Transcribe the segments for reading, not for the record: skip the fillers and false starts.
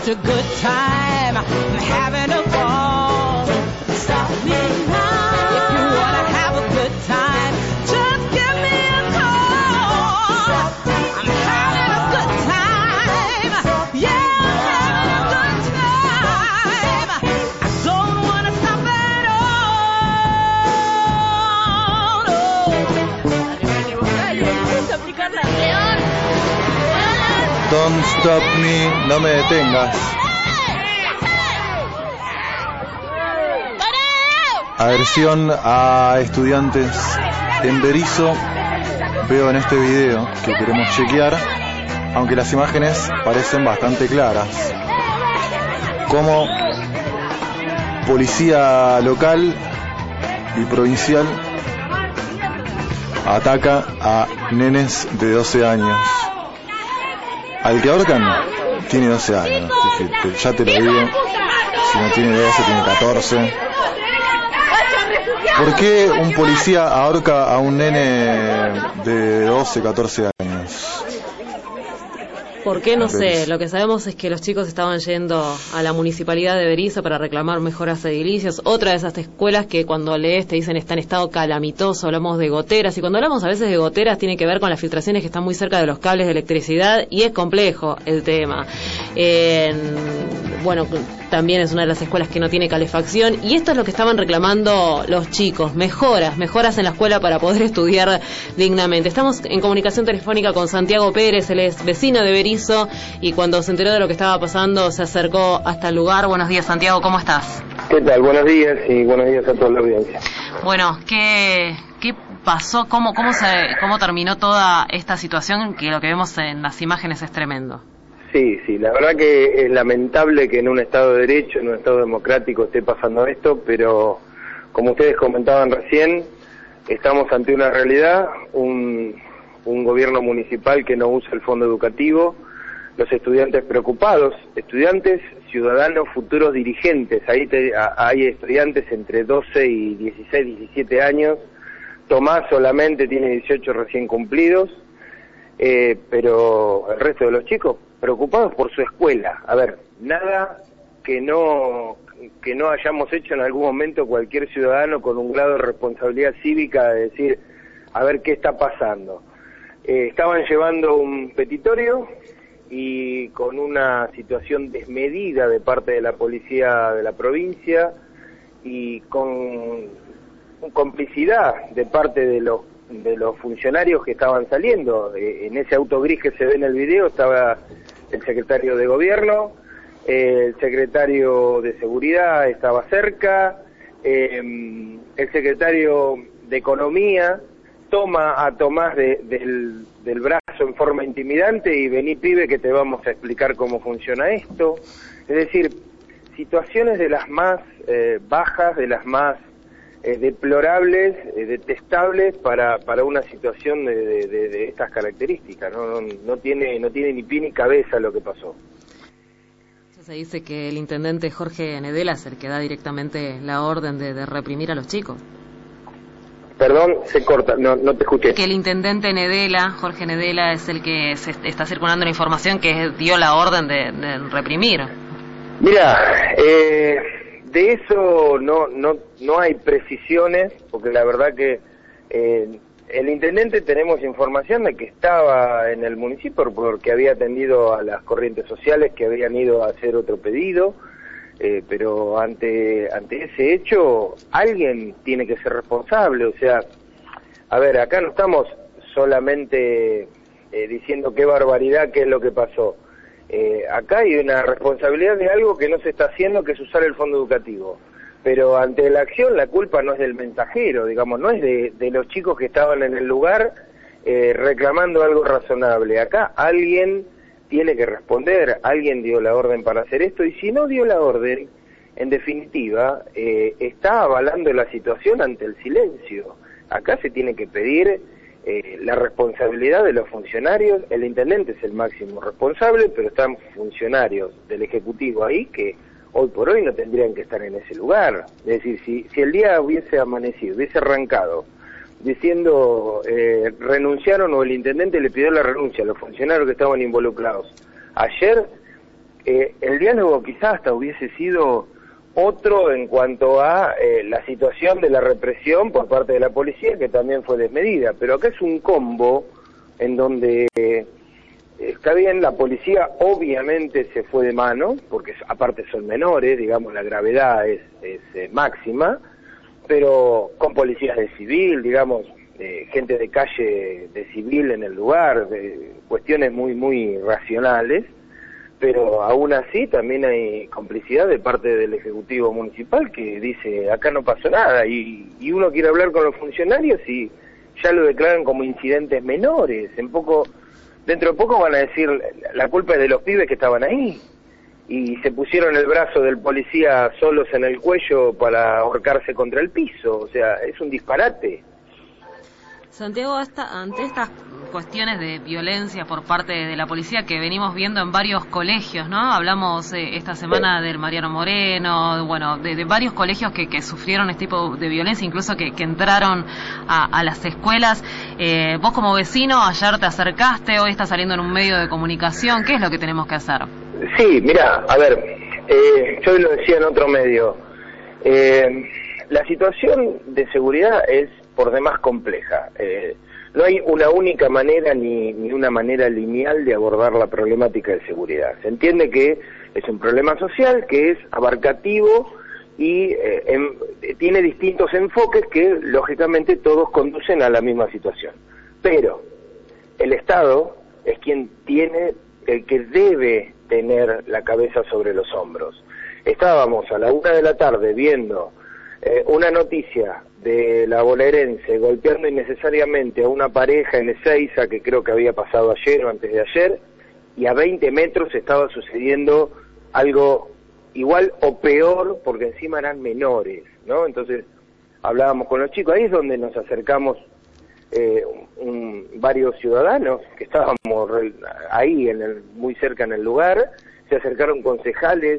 such a good time. I'm having a ball. Stop me now. If you wanna have a good time, just give me a call. I'm having a good time. Yeah, I'm having a good time. I don't wanna stop at all. Don't stop me, no me detengas. Agresión a estudiantes en Berisso. Veo en este video que queremos chequear, aunque las imágenes parecen bastante claras, como policía local y provincial ataca a nenes de 12 años. Al que ahorcan tiene 12 años, ya te lo digo, si no tiene 12 tiene 14. ¿Por qué un policía ahorca a un nene de 12, 14 años? ¿Por qué? No sé. Lo que sabemos es que los chicos estaban yendo a la municipalidad de Berisso para reclamar mejoras edilicias. Otra de esas escuelas que cuando lees te dicen está en estado calamitoso. Hablamos de goteras. Y cuando hablamos a veces de goteras tiene que ver con las filtraciones que están muy cerca de los cables de electricidad. Y es complejo el tema. Bueno, también es una de las escuelas que no tiene calefacción. Y esto es lo que estaban reclamando los chicos. Mejoras en la escuela para poder estudiar dignamente. Estamos en comunicación telefónica con Santiago Pérez. Él es vecino de Berisso. Y cuando se enteró de lo que estaba pasando se acercó hasta el lugar. Buenos días, Santiago, ¿cómo estás? ¿Qué tal? Buenos días y buenos días a toda la audiencia. Bueno, ¿qué pasó? ¿Cómo terminó toda esta situación? Que lo que vemos en las imágenes es tremendo. Sí, la verdad que es lamentable que en un Estado de Derecho, en un Estado democrático esté pasando esto, pero como ustedes comentaban recién, estamos ante una realidad, un gobierno municipal que no usa el fondo educativo, los estudiantes preocupados, estudiantes, ciudadanos, futuros dirigentes. Ahí hay estudiantes entre 12 y 16, 17 años. Tomás solamente tiene 18 recién cumplidos, pero el resto de los chicos preocupados por su escuela. A ver, nada que no hayamos hecho en algún momento cualquier ciudadano con un grado de responsabilidad cívica de decir, a ver qué está pasando. Estaban llevando un petitorio y con una situación desmedida de parte de la policía de la provincia y con complicidad de parte de los funcionarios que estaban saliendo. En ese auto gris que se ve en el video estaba el secretario de gobierno, el secretario de seguridad estaba cerca, el secretario de economía toma a Tomás del brazo en forma intimidante y vení pibe que te vamos a explicar cómo funciona esto. Es decir, situaciones de las más bajas, de las más deplorables, detestables para una situación de estas características. No tiene ni pie ni cabeza lo que pasó. Se dice que el intendente Jorge Nedela es el que da directamente la orden de reprimir a los chicos. Perdón, se corta, no te escuché. Que el intendente Nedela, Jorge Nedela, es el que está circulando la información que dio la orden de reprimir. Mira, de eso no hay precisiones, porque la verdad que el intendente tenemos información de que estaba en el municipio porque había atendido a las corrientes sociales que habían ido a hacer otro pedido. Pero ante ese hecho alguien tiene que ser responsable. O sea, a ver, acá no estamos solamente diciendo qué barbaridad, qué es lo que pasó. Acá hay una responsabilidad de algo que no se está haciendo, que es usar el fondo educativo. Pero ante la acción la culpa no es del mensajero, digamos, no es de los chicos que estaban en el lugar reclamando algo razonable. Acá alguien tiene que responder, alguien dio la orden para hacer esto, y si no dio la orden, en definitiva, está avalando la situación ante el silencio. Acá se tiene que pedir la responsabilidad de los funcionarios. El intendente es el máximo responsable, pero están funcionarios del Ejecutivo ahí que hoy por hoy no tendrían que estar en ese lugar. Es decir, si el día hubiese amanecido, hubiese arrancado diciendo renunciaron, o el intendente le pidió la renuncia a los funcionarios que estaban involucrados ayer, el diálogo quizás hasta hubiese sido otro en cuanto a la situación de la represión por parte de la policía, que también fue desmedida, pero acá es un combo en donde está bien, la policía obviamente se fue de mano, porque aparte son menores, digamos, la gravedad es máxima, pero con policías de civil, digamos, gente de calle de civil en el lugar, cuestiones muy racionales, pero aún así también hay complicidad de parte del Ejecutivo Municipal que dice, acá no pasó nada, y uno quiere hablar con los funcionarios y ya lo declaran como incidentes menores. Dentro de poco van a decir, la culpa es de los pibes que estaban ahí, y se pusieron el brazo del policía solos en el cuello para ahorcarse contra el piso. O sea, es un disparate. Santiago, ante estas cuestiones de violencia por parte de la policía que venimos viendo en varios colegios, ¿no? Hablamos esta semana del Mariano Moreno, bueno, de varios colegios que sufrieron este tipo de violencia, incluso que entraron a las escuelas. Vos como vecino, ayer te acercaste, hoy estás saliendo en un medio de comunicación. ¿Qué es lo que tenemos que hacer? Sí, mira, a ver, yo lo decía en otro medio. La situación de seguridad es por demás compleja. No hay una única manera ni una manera lineal de abordar la problemática de seguridad. Se entiende que es un problema social, que es abarcativo y tiene distintos enfoques que lógicamente todos conducen a la misma situación. Pero el Estado es quien el que debe tener la cabeza sobre los hombros. Estábamos a la 1 de la tarde viendo una noticia de la bonaerense golpeando innecesariamente a una pareja en Ezeiza, que creo que había pasado ayer o antes de ayer, y a 20 metros estaba sucediendo algo igual o peor, porque encima eran menores, ¿no? Entonces hablábamos con los chicos, ahí es donde nos acercamos varios ciudadanos que estábamos ahí muy cerca en el lugar, se acercaron concejales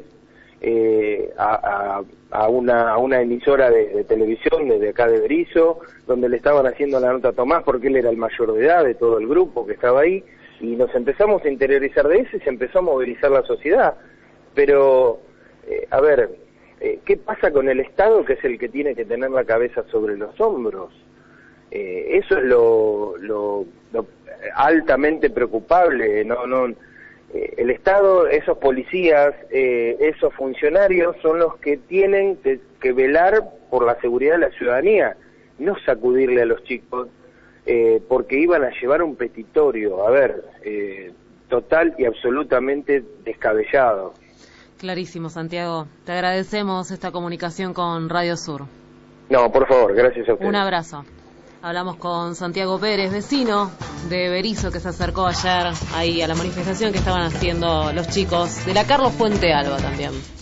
a una emisora de televisión desde acá de Berisso, donde le estaban haciendo la nota a Tomás porque él era el mayor de edad de todo el grupo que estaba ahí, y nos empezamos a interiorizar de eso y se empezó a movilizar la sociedad. Pero, a ver, ¿qué pasa con el Estado, que es el que tiene que tener la cabeza sobre los hombros? Eso es lo altamente preocupable. El Estado, esos policías, esos funcionarios son los que tienen que velar por la seguridad de la ciudadanía, no sacudirle a los chicos porque iban a llevar un petitorio, total y absolutamente descabellado. Clarísimo, Santiago. Te agradecemos esta comunicación con Radio Sur. No, por favor, gracias a ustedes. Un abrazo. Hablamos con Santiago Pérez, vecino de Berisso, que se acercó ayer ahí a la manifestación que estaban haciendo los chicos de la Carlos Puente Alba también.